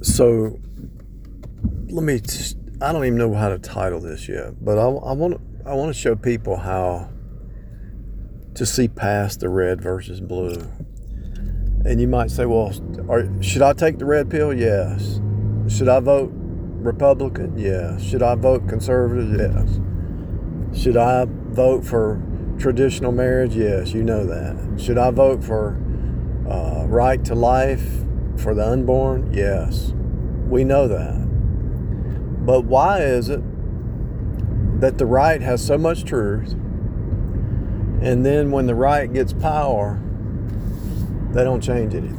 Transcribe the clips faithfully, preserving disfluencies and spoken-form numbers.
So let me. I don't even know how to title this yet, but I, I want. I want to show people how to see past the red versus blue. And you might say, "Well, are, should I take the red pill?" Yes. Should I vote Republican? Yes. Should I vote conservative? Yes. Should I vote for traditional marriage? Yes. You know that. Should I vote for uh, right to life for the unborn? Yes. We know that. But why is it that the right has so much truth, and then when the right gets power, they don't change anything?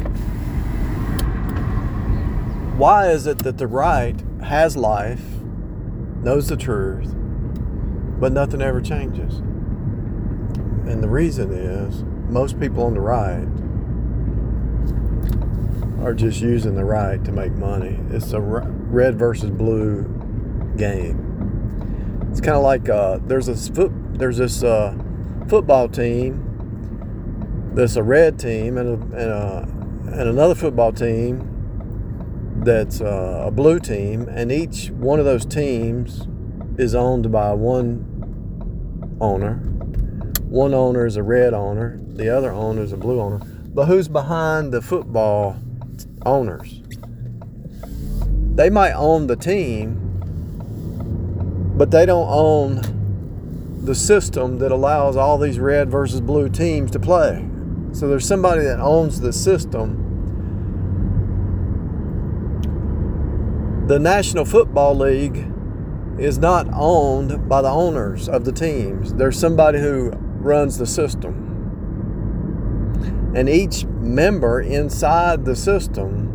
Why is it that the right has life, knows the truth, but nothing ever changes? And the reason is most people on the right are just using the right to make money. It's a red versus blue game. It's kind of like uh, there's this foot, there's this uh, football team that's a red team, and a, and, a, and another football team that's uh, a blue team, and each one of those teams is owned by one owner. One owner is a red owner, the other owner is a blue owner. But who's behind the football owners? They might own the team, but they don't own the system that allows all these red versus blue teams to play. So there's somebody that owns the system. The National Football League is not owned by the owners of the teams. There's somebody who runs the system. And each member inside the system,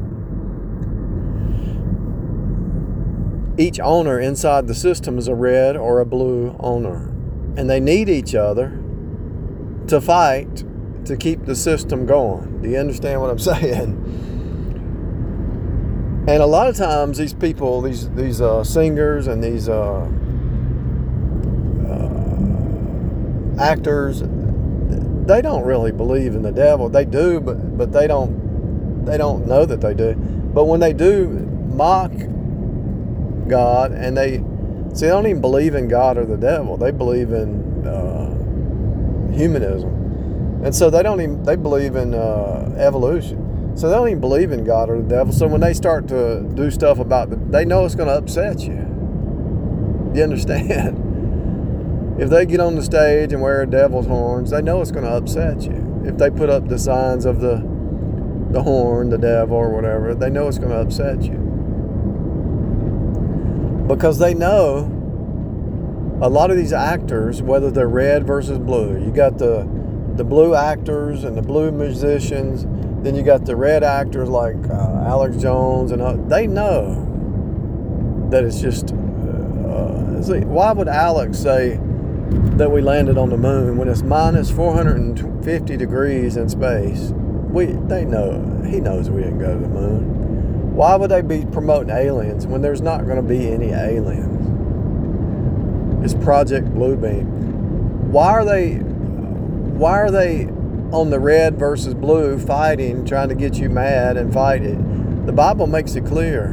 each owner inside the system is a red or a blue owner. And they need each other to fight to keep the system going. Do you understand what I'm saying? And a lot of times these people, these these uh, singers and these uh, uh, actors, they don't really believe in the devil. They do, but but they don't they don't know that they do. But when they do mock God, and they see, they don't even believe in God or the devil. They believe in uh, humanism, and so they don't even they believe in uh, evolution. So they don't even believe in God or the devil. So when they start to do stuff about the, they know it's going to upset you. You understand? If they get on the stage and wear devil's horns, they know it's going to upset you. If they put up the signs of the the horn, the devil, or whatever, they know it's going to upset you. Because they know a lot of these actors, whether they're red versus blue, you got the the blue actors and the blue musicians. Then you got the red actors like uh, Alex Jones, and uh, they know that it's just. Uh, see, why would Alex say that we landed on the moon when it's minus four hundred fifty degrees in space? We they know he knows we didn't go to the moon. Why would they be promoting aliens when there's not going to be any aliens? It's Project Bluebeam. Why are they? Why are they? On the red versus blue, fighting, trying to get you mad and fight it? The Bible makes it clear.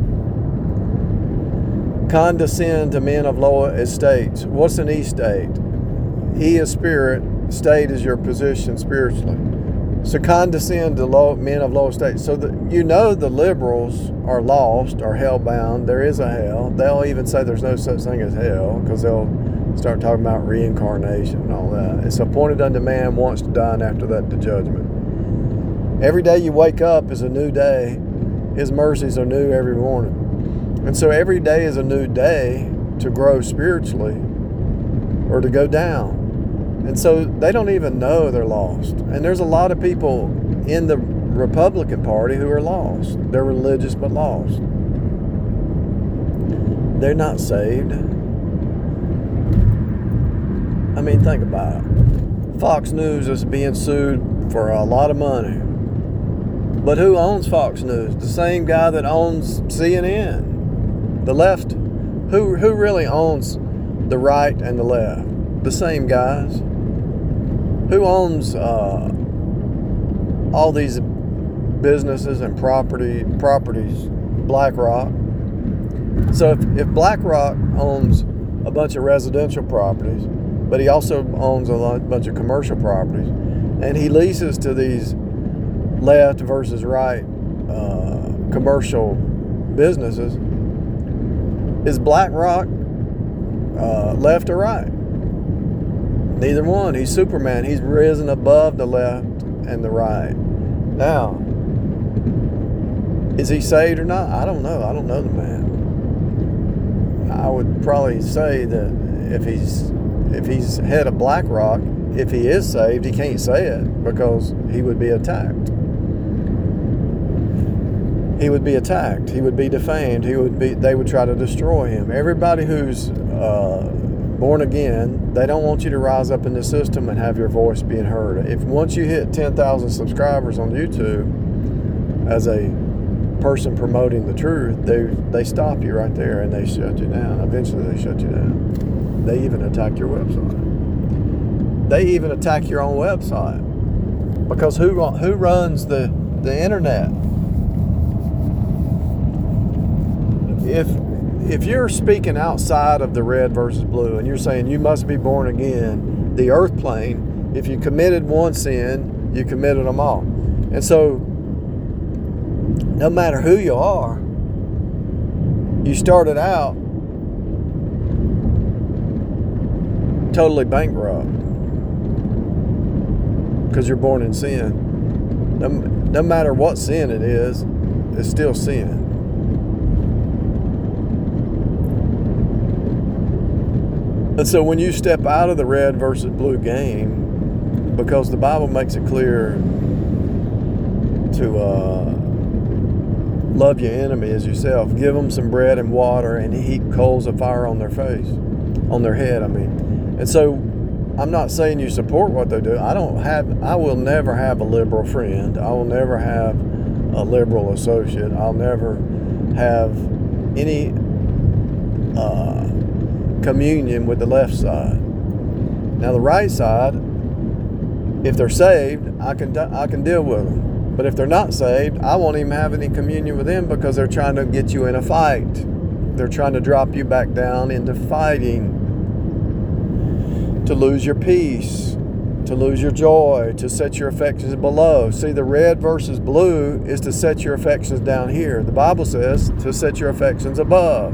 Condescend to men of low estates. What's an estate? E is spirit, state is your position spiritually. So condescend to low, men of low estate. So that you know the liberals are lost, are hell-bound. There is a hell. They'll even say there's no such thing as hell, because they'll start talking about reincarnation and all that. It's appointed unto man once to die, and after that the judgment. Every day you wake up is a new day. His mercies are new every morning. And so every day is a new day to grow spiritually or to go down. And so they don't even know they're lost. And there's a lot of people in the Republican Party who are lost. They're religious but lost. They're not saved. I mean, think about it. Fox News is being sued for a lot of money. But who owns Fox News? The same guy that owns C N N. The left. Who who really owns the right and the left? The same guys. Who owns uh, all these businesses and property properties, BlackRock. So if, if BlackRock owns a bunch of residential properties, but he also owns a lot, bunch of commercial properties, and he leases to these left versus right uh, commercial businesses, is BlackRock uh, left or right? Neither one. He's Superman. He's risen above the left and the right. Now, is he saved or not? I don't know. I don't know the man. I would probably say that if he's if he's head of BlackRock, if he is saved, he can't say it because he would be attacked. He would be attacked. He would be defamed. He would be. They would try to destroy him. Everybody who's uh, born again, they don't want you to rise up in the system and have your voice being heard. If once you hit ten thousand subscribers on YouTube as a person promoting the truth, they they stop you right there and they shut you down. Eventually, they shut you down. They even attack your website. They even attack your own website because who who runs the the internet? If if you're speaking outside of the red versus blue and you're saying you must be born again, the earth plane, if you committed one sin, you committed them all. And so no matter who you are, you started out totally bankrupt because you're born in sin. No, no matter what sin it is, it's still sin. And so when you step out of the red versus blue game, because the Bible makes it clear to uh, love your enemy as yourself, give them some bread and water and heap coals of fire on their face, on their head, I mean. And so I'm not saying you support what they do. I don't have, I will never have a liberal friend. I will never have a liberal associate. I'll never have any uh, communion with the left side. Now the right side, if they're saved, I can I can deal with them. But if they're not saved, I won't even have any communion with them because they're trying to get you in a fight. They're trying to drop you back down into fighting, to lose your peace, to lose your joy, to set your affections below. See, the red versus blue is to set your affections down here. The Bible says to set your affections above.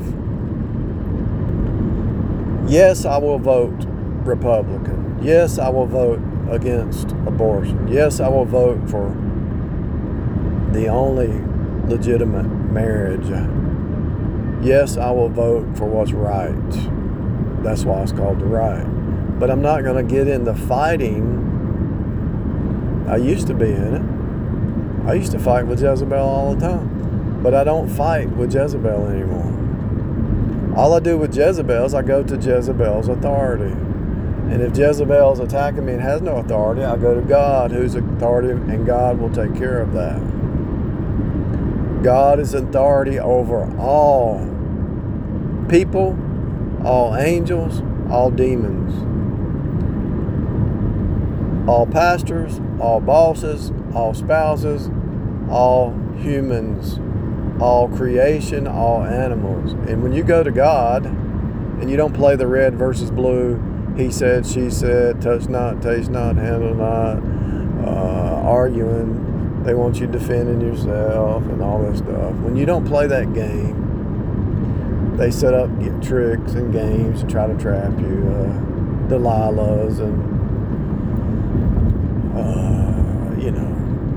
Yes, I will vote Republican. Yes, I will vote against abortion. Yes, I will vote for the only legitimate marriage. Yes, I will vote for what's right. That's why it's called the right. But I'm not going to get into fighting. I used to be in it. I used to fight with Jezebel all the time. But I don't fight with Jezebel anymore. All I do with Jezebel is I go to Jezebel's authority. And if Jezebel's attacking me and has no authority, I go to God, who's authoritative, and God will take care of that. God is authority over all people, all angels, all demons, all pastors, all bosses, all spouses, all humans, all creation, all animals. And when you go to God and you don't play the red versus blue, he said, she said, touch not, taste not, handle not, uh, arguing, they want you defending yourself and all that stuff. When you don't play that game, they set up get tricks and games to try to trap you, uh, Delilahs and uh, you know,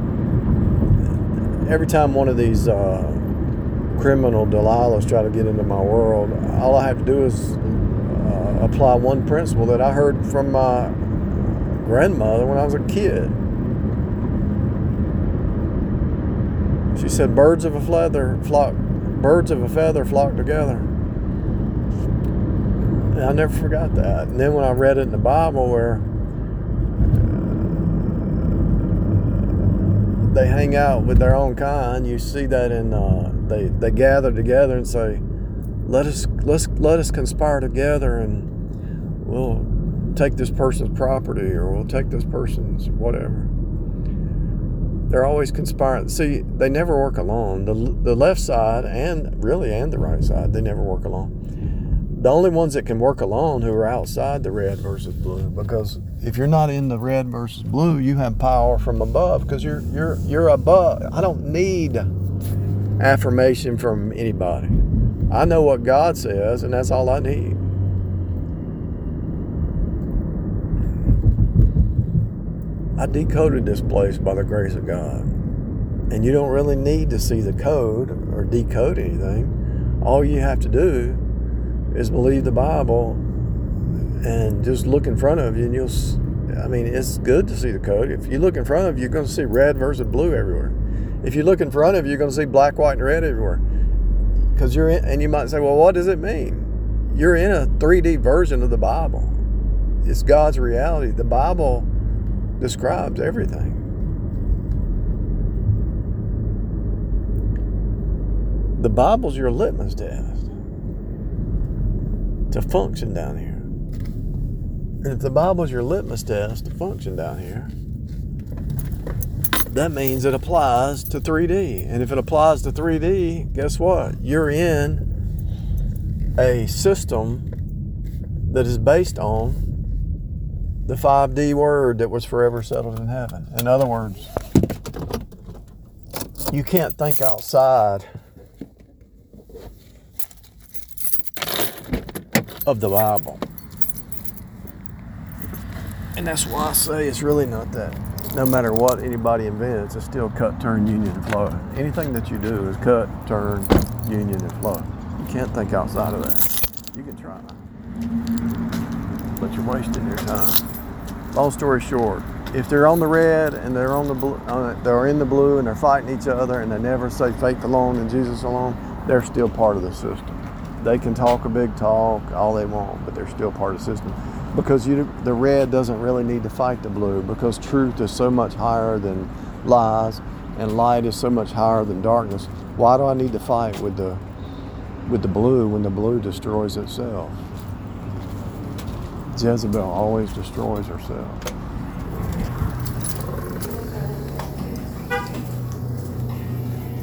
every time one of these uh, criminal Delilahs try to get into my world, all I have to do is uh, apply one principle that I heard from my grandmother when I was a kid. She said, "Birds of a feather flock, birds of a feather flock together." And I never forgot that. And then when I read it in the Bible, where they hang out with their own kind, you see that in uh, they they gather together and say, "Let us let's let us conspire together, and we'll take this person's property, or we'll take this person's whatever." They're always conspiring. See, they never work alone. The, the left side and really and the right side, they never work alone. The only ones that can work alone who are outside the red versus blue, because if you're not in the red versus blue, you have power from above because you're you're you're above. I don't need affirmation from anybody. I know what God says, and that's all I need. I decoded this place by the grace of God. And you don't really need to see the code or decode anything. All you have to do is believe the Bible and just look in front of you, and you'll, I mean, it's good to see the code. If you look in front of you, you're going to see red versus blue everywhere. If you look in front of you, you're going to see black, white, and red everywhere. Because you're in, and you might say, well, what does it mean? You're in a three D version of the Bible. It's God's reality. The Bible describes everything. The Bible's your litmus test to function down here. And if the Bible's your litmus test to function down here, that means it applies to three D. And if it applies to three D, guess what? You're in a system that is based on the five D word that was forever settled in heaven. In other words, you can't think outside of the Bible. And that's why I say it's really not that. No matter what anybody invents, it's still cut, turn, union, and flow. Anything that you do is cut, turn, union, and flow. You can't think outside of that. You can try, but you're wasting your time. Long story short, if they're on the red and they're on the blue, uh, they're in the blue and they're fighting each other and they never say faith alone and Jesus alone, they're still part of the system. They can talk a big talk all they want, but they're still part of the system. Because you, the red doesn't really need to fight the blue, because truth is so much higher than lies and light is so much higher than darkness. Why do I need to fight with the with the blue when the blue destroys itself? Jezebel always destroys herself.